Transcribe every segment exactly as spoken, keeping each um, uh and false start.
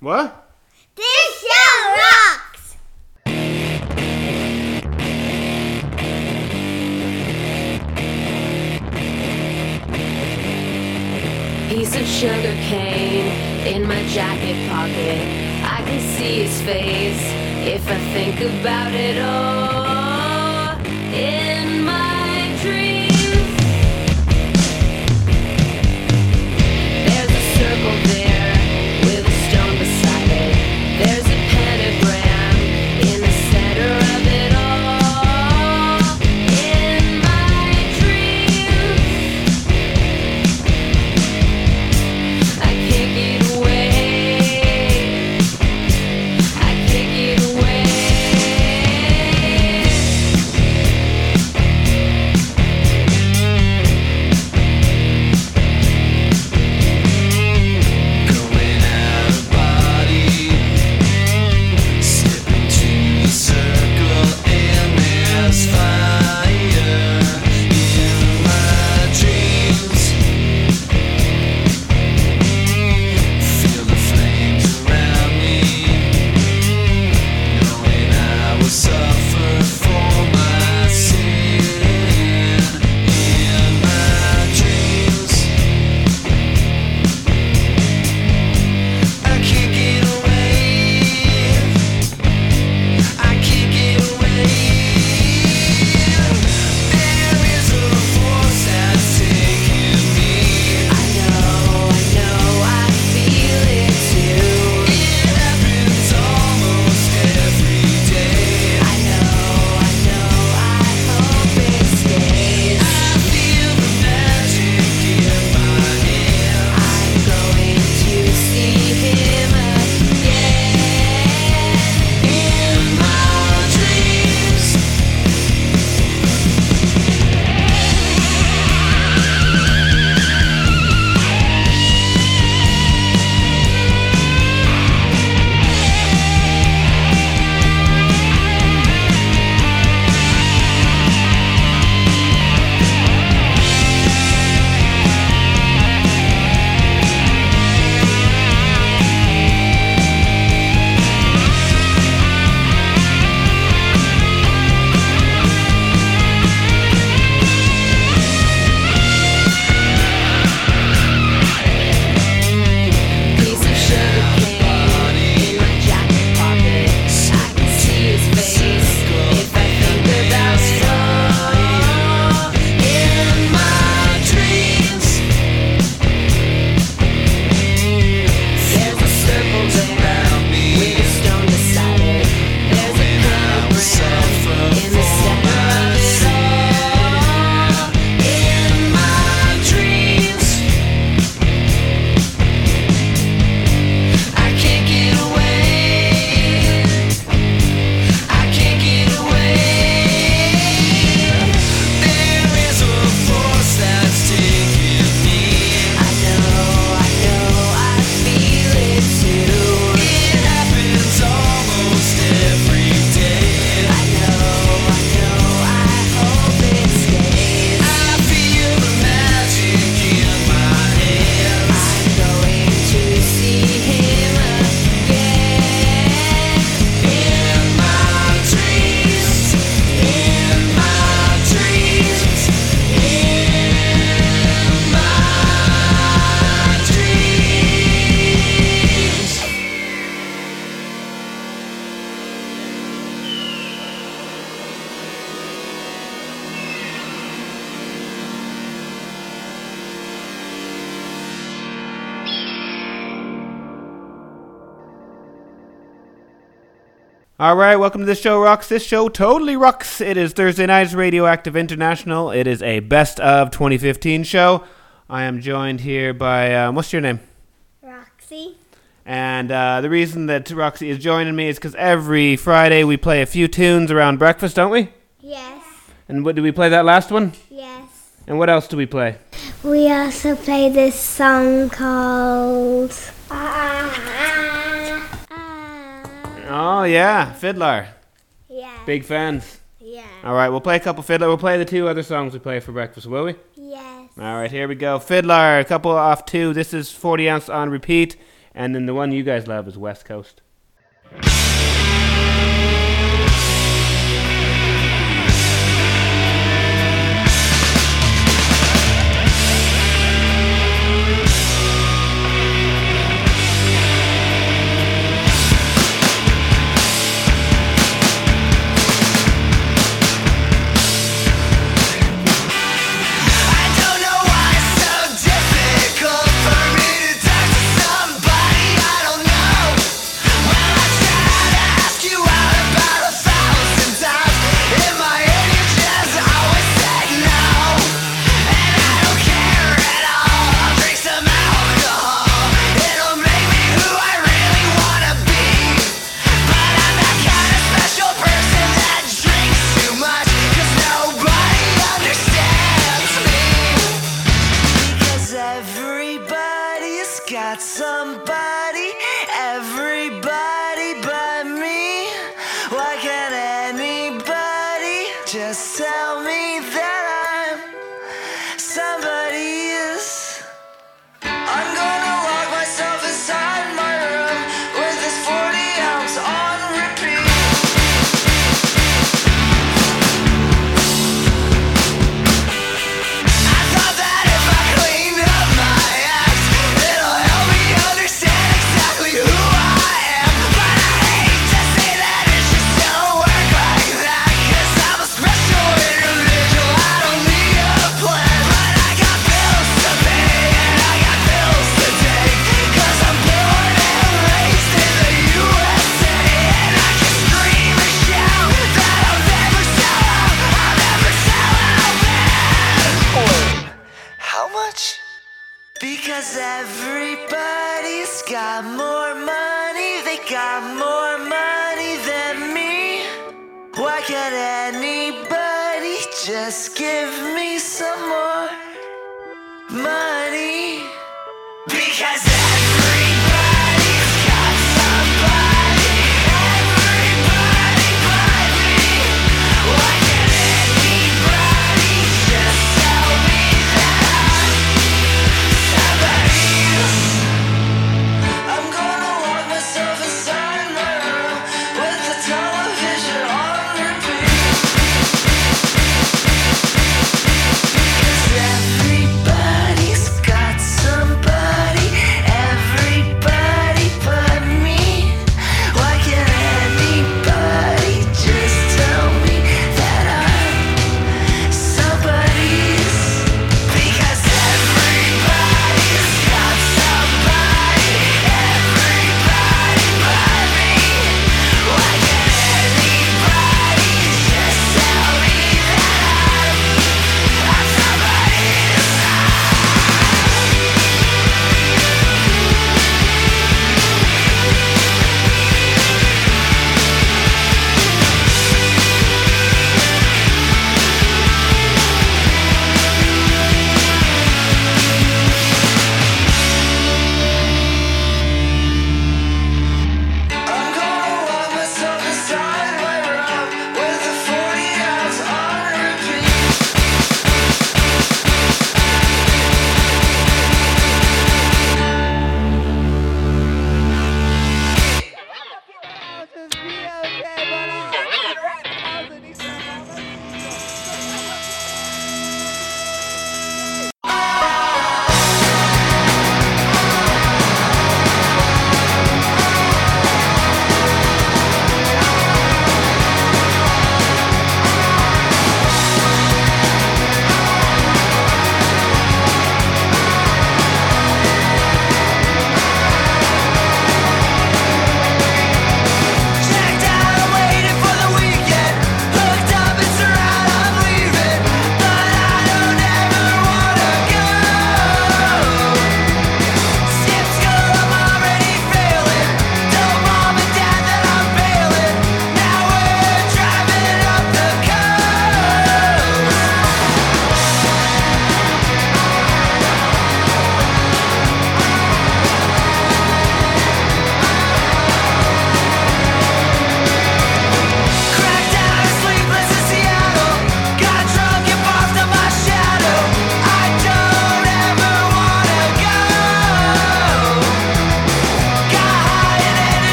What? This show rocks! Piece of sugar cane in my jacket pocket. I can see his face if I think about it all. In my dreams, there's a circle there with a stone beside it. There's a pentagram in the center of it all. In my dreams, I can't get away. I can't get away. Going out of body, step into the circle, and there's fire in my dreams. Feel the flames around me, knowing I will suffer for my sin. In my dreams, I can't get away. I can't get away. There is a force that's taking me. I know, I know, I feel it too. It happens almost every day. I know, I know, I hope it stays. I feel the magic in my hands. I'm going to see him again. In my dreams, Piece of sugar cane in my jacket pocket. I can see his face if I think about it all. in my dreams, There's a circle there around me, with a stone beside it. There's a and I will suffer pentagram in the for center my of it sin. all. In my dreams, I can't get away. I can't get away. There is a force that's taking me. I know, I know, I feel it too. It happens almost every day. I know, I know, I hope it stays. I feel the magic in my hands. I'm going to see him again. In my dreams, in my dreams, in my dreams. All right, welcome to This Show Rocks. This show totally rocks. It is Thursday night's Radioactive International. It is a best of twenty fifteen show. I am joined here by, um, what's your name? Roxy. And uh, the reason that Roxy is joining me is because every Friday we play a few tunes around breakfast, don't we? Yes. And what did we play that last one? Yes. And what else do we play? We also play this song called... Ah, ah, Oh, yeah, Fiddler. yeah. Big fans. Yeah. All right, we'll play a couple Fiddler. We'll play the two other songs we play for breakfast, will we? Yes. All right, here we go. Fiddler, a couple off two. This is forty ounce on repeat. And then the one you guys love is West Coast. I don't know why it's so difficult for me to talk to somebody I don't know. Well, I tried to ask you out about a thousand times. In my head, you just always said no. And I don't care at all. I'll drink some alcohol. It'll make me who I really wanna be. But I'm that kind of special person that drinks too much, 'cause nobody understands me. Because everybody's got somebody, everybody but me. Why can't anybody just tell me that I'm somebody's? I'm gonna lock myself inside my room with this forty ounce on repeat. I thought that if I clean up my act, it'll help me understand exactly who I am. But I hate to say that it just don't work like that, 'cause I'm a special individual. I don't need a plan. But I got bills to pay and I got bills to take, 'cause I'm born and raised in the U S A. And I can scream and shout that I'll never sell out, I'll never sell out, man. How much? Because everybody's got more money, they got more money than me. Why can't anybody just give me some more money? Because everybody's got somebody, everybody but me. Why can't anybody just tell me that I'm somebody's? I'm gonna lock myself inside my room with the television on repeat. 'Cause everybody's got somebody,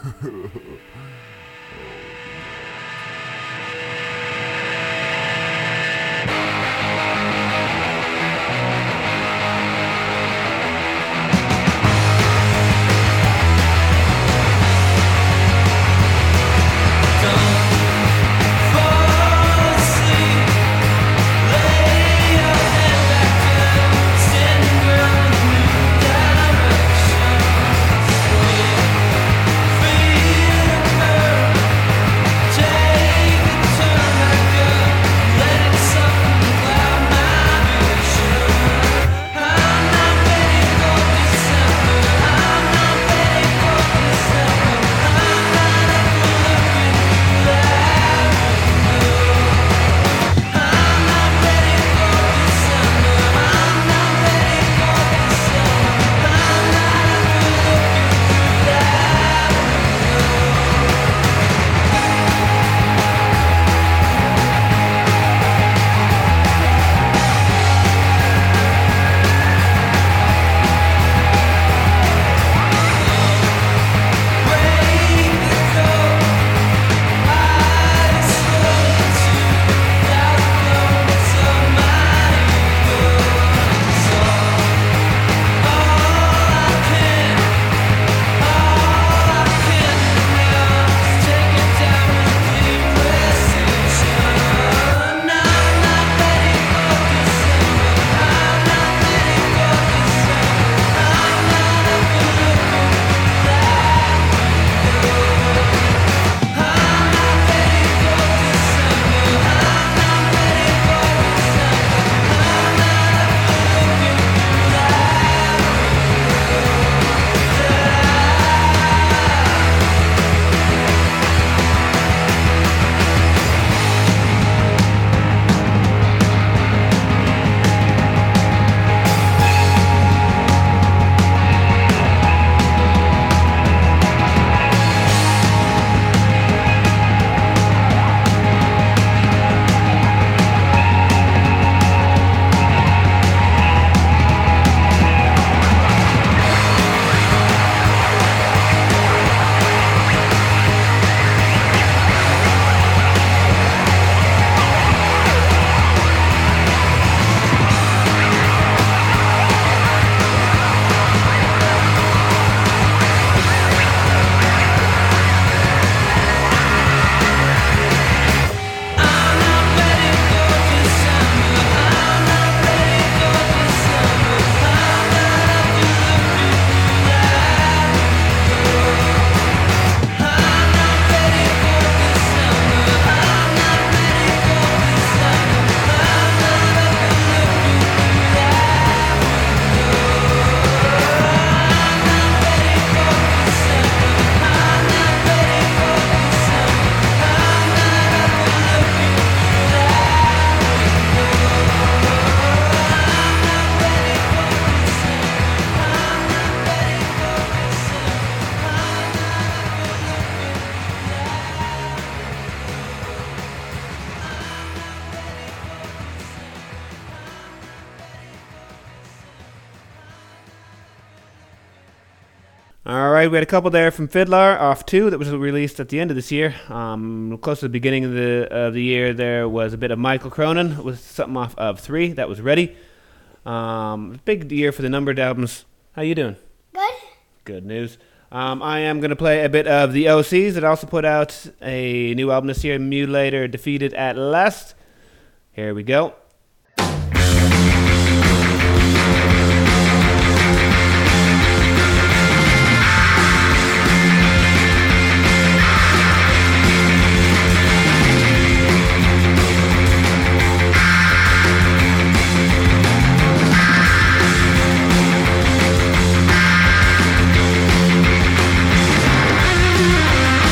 All right, we had a couple there from Fiddler off two that was released at the end of this year. Um, close to the beginning of the of the year, there was a bit of Michael Cronin with something off of three that was ready. Um, big year for the numbered albums. How you doing? Good. Good news. Um, I am going to play a bit of the O Cs that also put out a new album this year, Mutilator Defeated at Last. Here we go.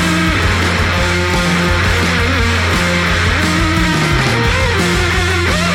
Thank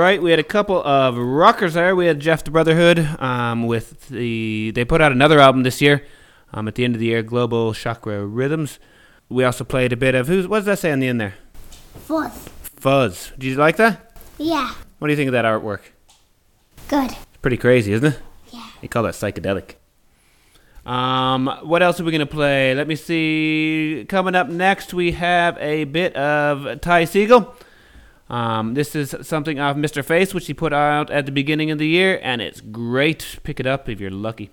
right, we had a couple of rockers there. We had Jeff the Brotherhood um, with the. They put out another album this year. Um, at the end of the year, Global Chakra Rhythms. We also played a bit of who's. What does that say on the end there? Fourth. Fuzz. Did you like that? Yeah. What do you think of that artwork? Good. It's pretty crazy, isn't it? Yeah. You call that psychedelic. Um, what else are we gonna play? Let me see. Coming up next, we have a bit of Ty Segall. Um, this is something off Mister Face, which he put out at the beginning of the year, and it's great. Pick it up if you're lucky.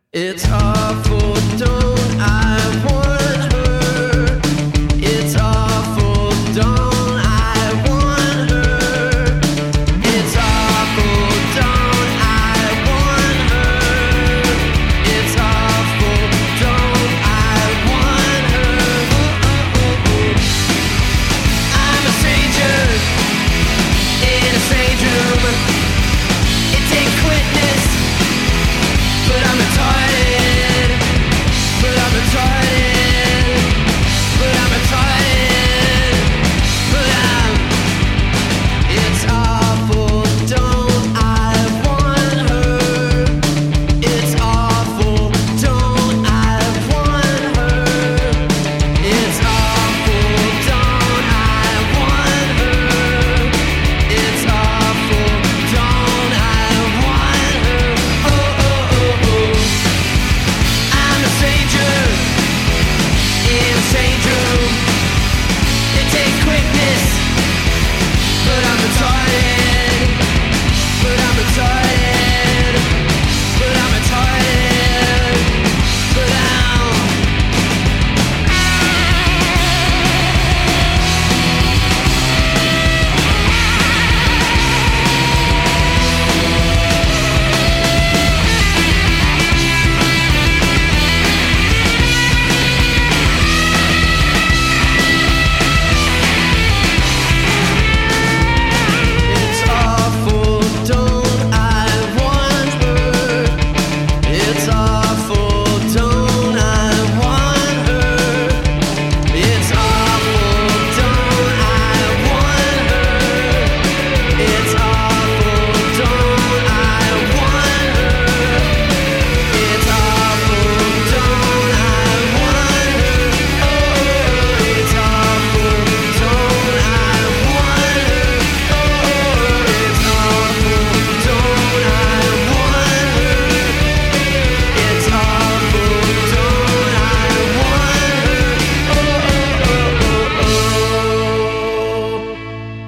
It's awful, don't I want her? It's awful, don't I want her? It's awful, don't I want her? It's awful, don't I want her? I'm a stranger in a strange room. It takes witness, but I'm retarded. But I'm retarded. But I'm retarded. But I'm. It's awful, don't I want her? It's awful, don't I want her? It's awful, don't I want her? It's awful, don't I want her? Oh, oh, oh, oh. I'm a stranger in a strange room. It takes quickness, but I'm retarded. But I'm retarded. But I'm retarded. But I'm. It's awful, don't I want her? It's awful, don't I want her? It's awful, don't I want her? It's awful, don't I want her? It's awful, don't I want her? Oh, it's awful, don't I want her? Oh, it's awful, don't I want her? It's awful, don't I want her? Oh, oh, oh,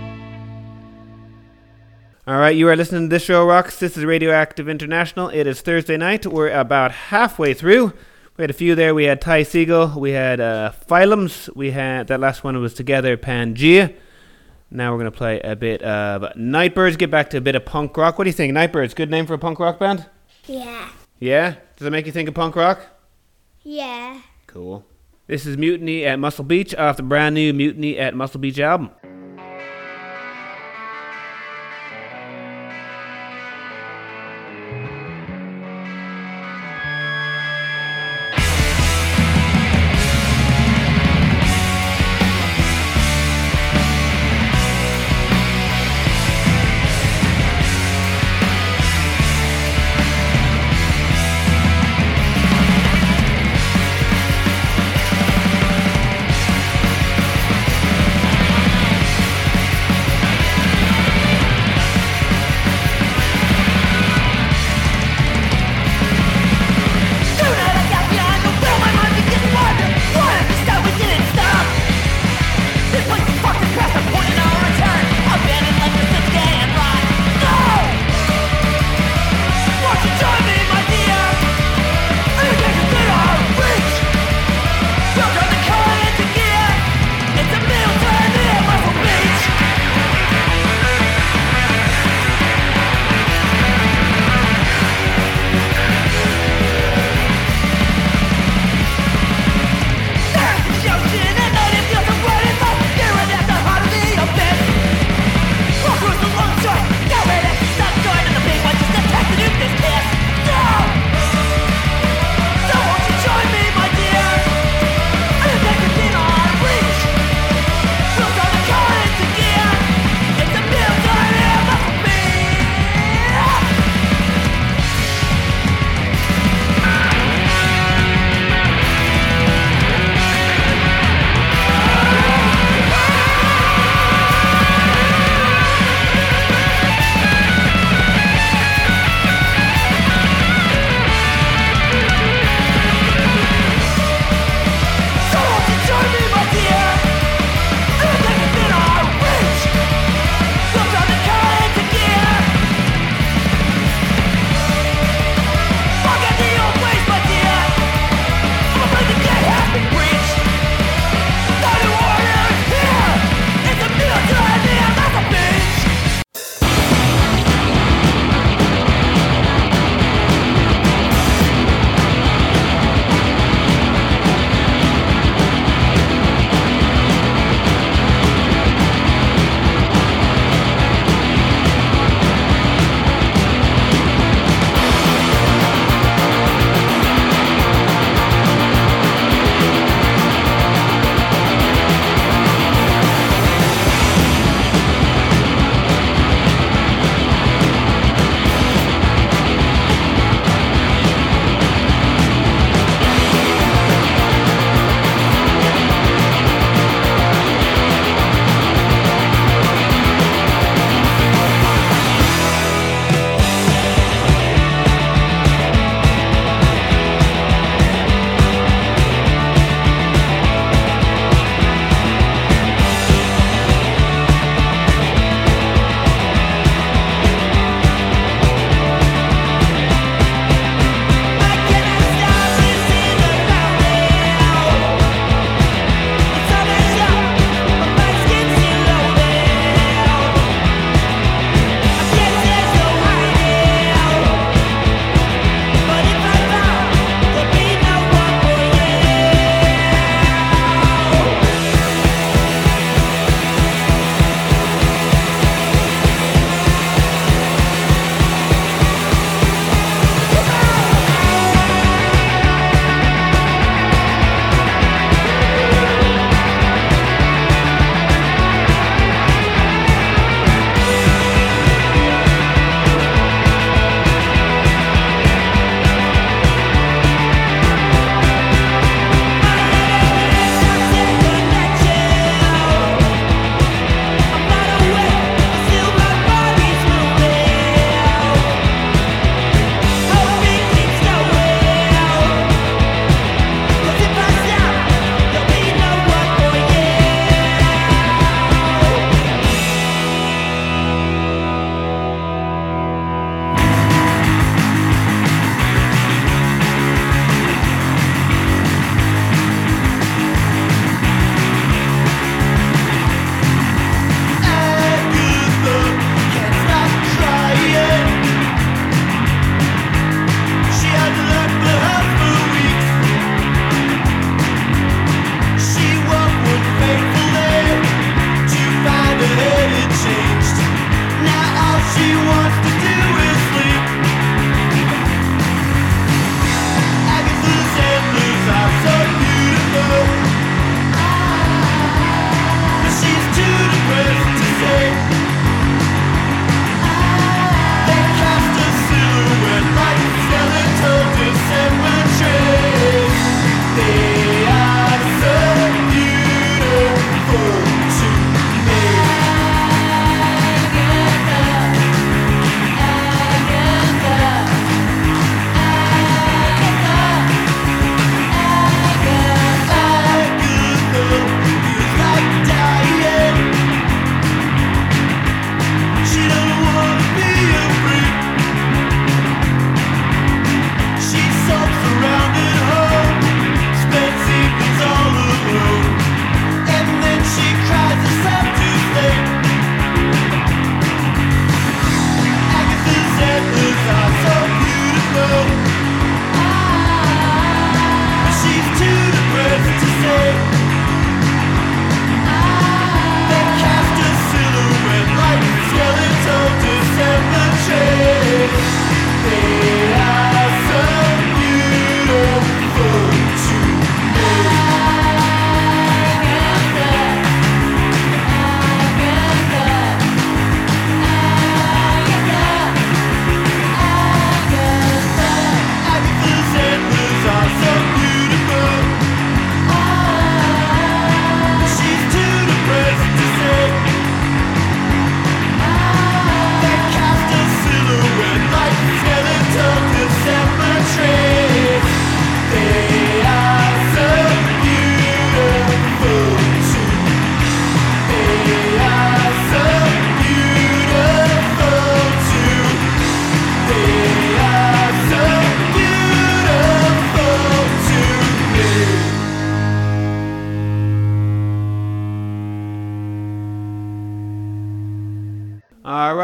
oh. All right, you are listening to This Show Rocks. This is Radioactive International. It is Thursday night. We're about halfway through. We had a few there. We had Ty Segall. We had uh, Phylums. We had, that last one was Together, Pangea. Now we're going to play a bit of Nightbirds. Get back to a bit of punk rock. What do you think? Nightbirds, good name for a punk rock band? Yeah. Yeah? Does it make you think of punk rock? Yeah. Cool. This is Mutiny at Muscle Beach off the brand new Mutiny at Muscle Beach album. It's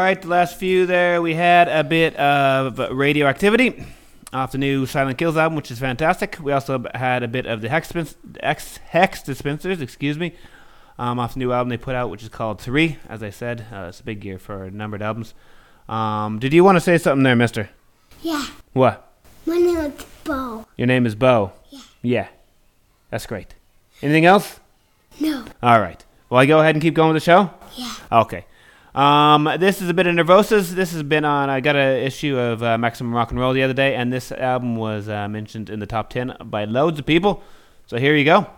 right, the last few there, we had a bit of Radioactivity off the new Silent Kills album, which is fantastic. We also had a bit of the Hex, Hex, Hex Dispensers, excuse me, um, off the new album they put out, which is called Three. As I said, uh, it's a big year for a numbered albums. Um, did you want to say something there, mister? Yeah. What? My name is Bo. Your name is Bo? Yeah. Yeah. That's great. Anything else? No. All right. Will I go ahead and keep going with the show? Yeah. Okay. Um, this is a bit of Nervosis. This has been on, I got an issue of uh, Maximum Rock and Roll the other day, and this album was uh, mentioned in the top ten by loads of people. So here you go.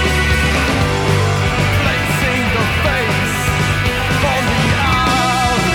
Placing the face on the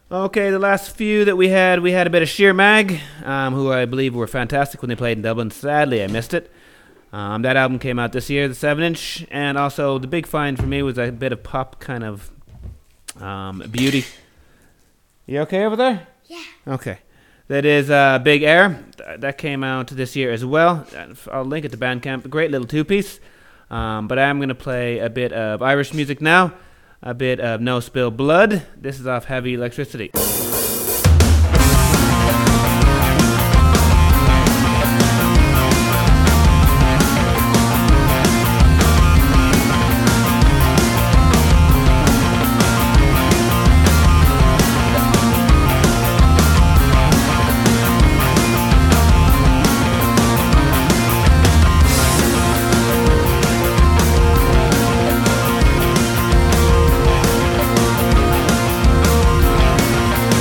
Okay, the last few that we had, we had a bit of Sheer Mag, um, who I believe were fantastic when they played in Dublin. Sadly, I missed it. Um, that album came out this year, the seven inch, and also the big find for me was a bit of pop kind of um, beauty. You okay over there? Yeah. Okay. That is uh, Big Air. Th- That came out this year as well. Uh, I'll link it to Bandcamp. A great little two-piece. Um, but I am going to play a bit of Irish music now. A bit of No Spill Blood. This is off Heavy Electricity. Thank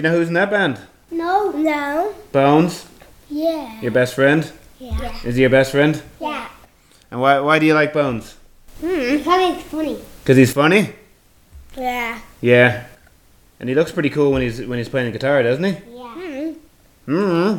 you know who's in that band? No. No. Bones, Yeah. your best friend. Yeah. Is he your best friend? Yeah. And why why do you like Bones? Hmm. Probably funny. Because he's funny. Yeah. Yeah. And he looks pretty cool when he's when he's playing the guitar, doesn't he? Yeah. Mm.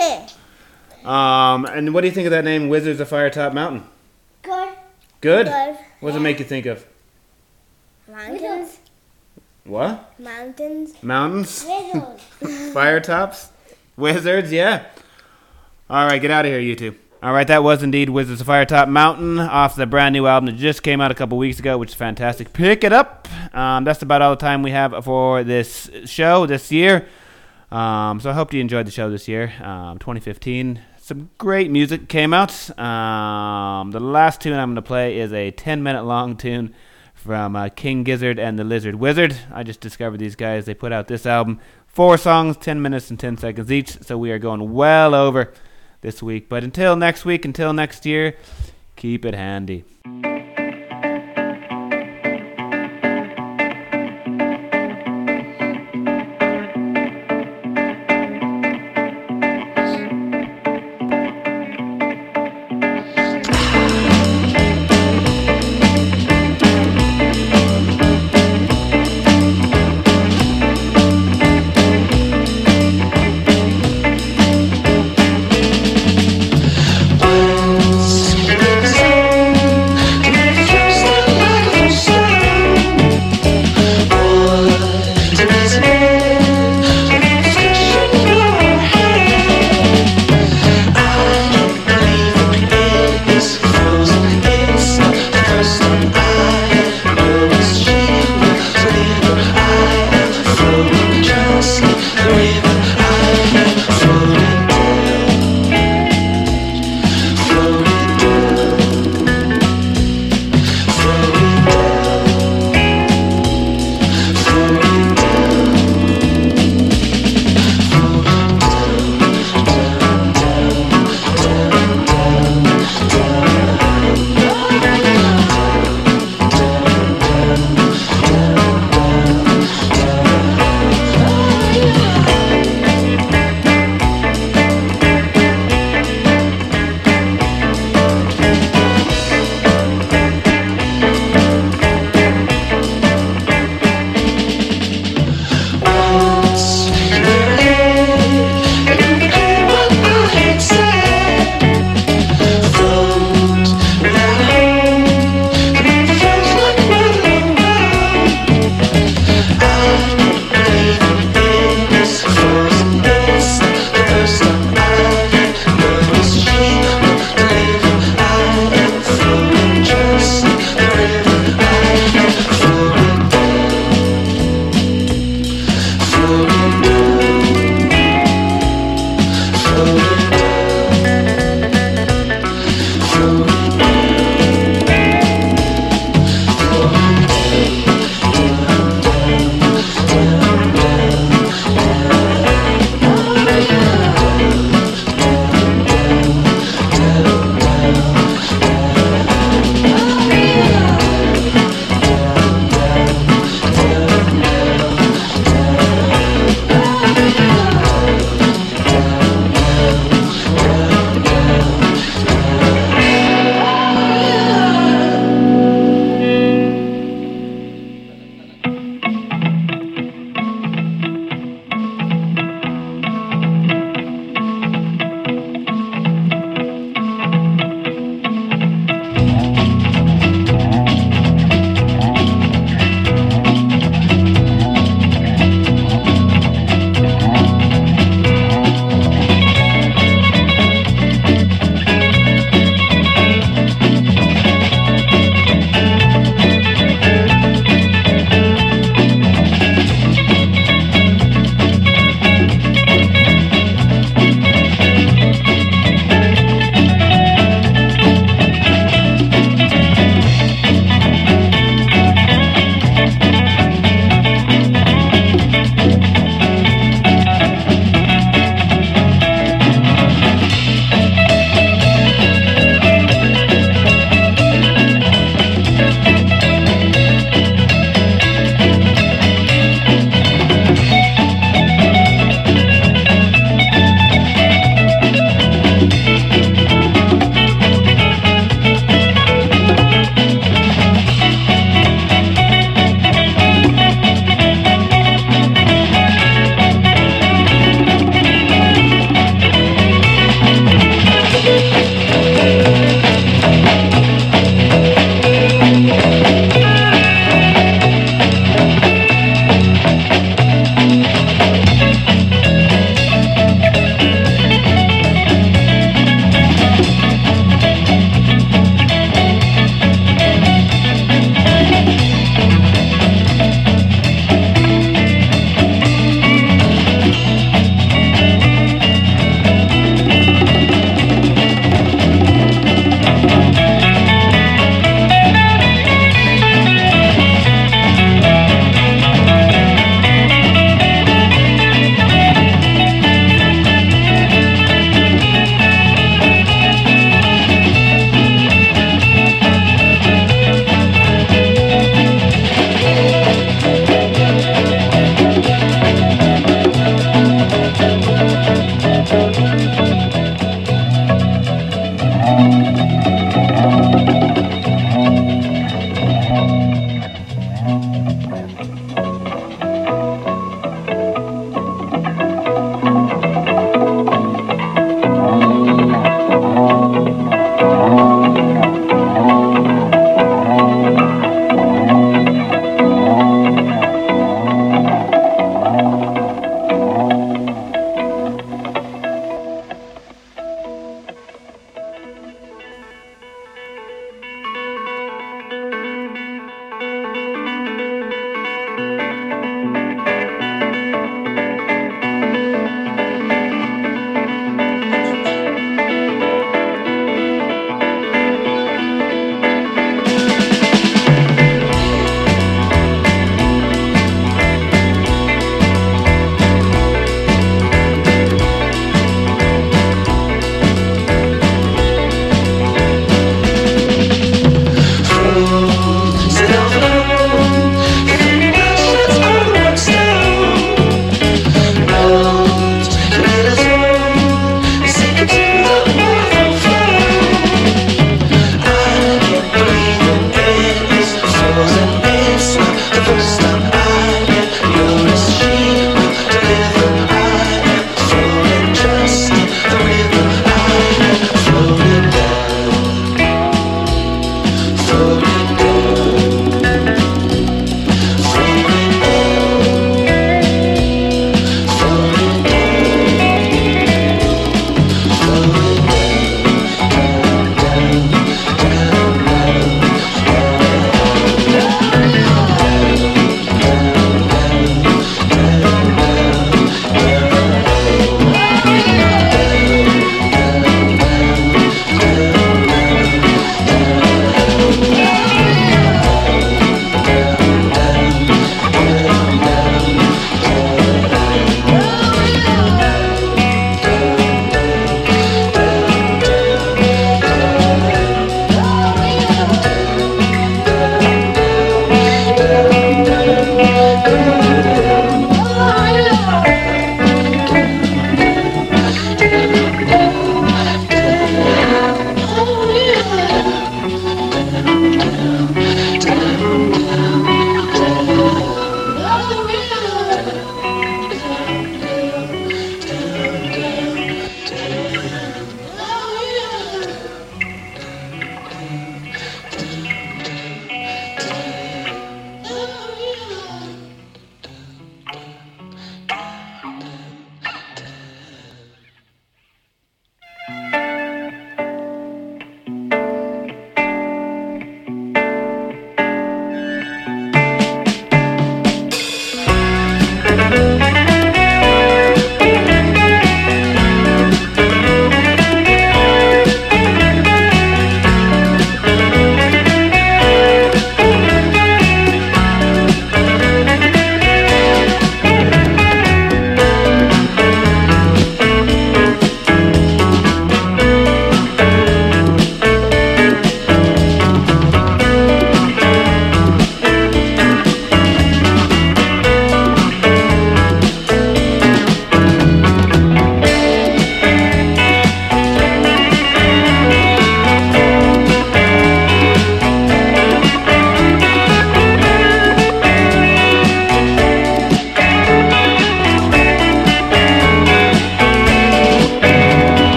Um. And what do you think of that name, Wizards of Firetop Mountain? Good. Good. Good. What does it make you think of? Mountains. What? Mountains. Mountains? Wizards. Fire tops? Wizards, yeah. Alright, get out of here, you two. Alright, that was indeed Wizards of Firetop Mountain off the brand new album that just came out a couple weeks ago, which is fantastic. Pick it up. Um, that's about all the time we have for this show this year. Um, so I hope you enjoyed the show this year. Um, twenty fifteen. Some great music came out. Um, the last tune I'm going to play is a ten minute long tune from uh, King Gizzard and the Lizard Wizard. I just discovered these guys. They put out this album. Four songs, ten minutes and ten seconds each. So we are going well over this week. But until next week, until next year, keep it handy.